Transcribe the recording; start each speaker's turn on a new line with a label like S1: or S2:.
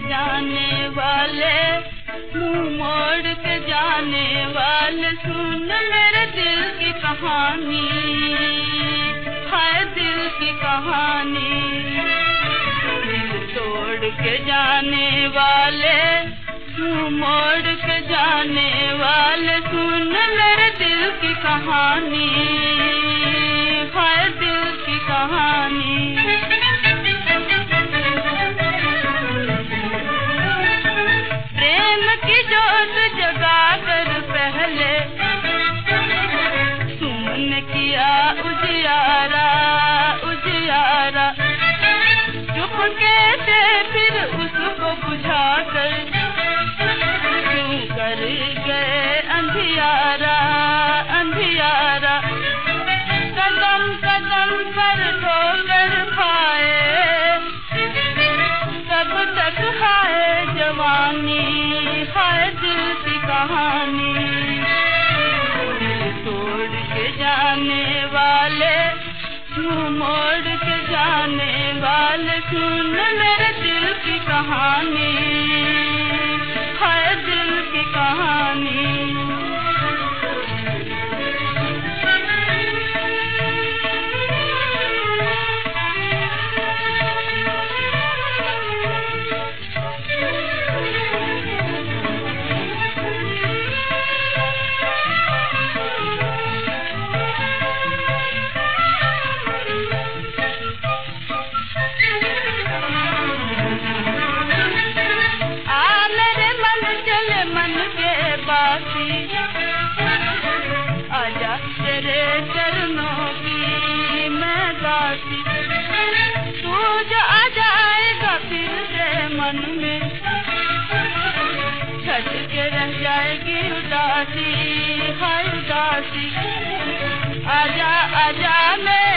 S1: जाने वाले, मुंह मोड़ के जाने वाले, सुन मेरे दिल की कहानी, हाय दिल की कहानी। दिल तोड़ के जाने वाले, मुंह मोड़ के जाने वाले, सुन मेरे दिल की कहानी, हाय दिल की कहानी। प्रेम की जोत जगा कर पहले तुमने किया उजियारा, उजियारा। चुपके से फिर उसको बुझाकर क्यों कर गए अंधियारा, अंधियारा। कदम कदम पर ठोकर खाए, कब तक खाए जवानी, हाय दिल की कहानी। दिल तोड़ के जाने वाले, मुंह मोड़ के जाने वाले, सुन मेरे दिल की कहानी, हाय दिल की कहानी। आजा तेरे चरणों की मैं दासी, तू जो आ जाएगा फिर से मन में, छट के रह जाएगी उदासी, हाय उदासी। आजा आजा मैं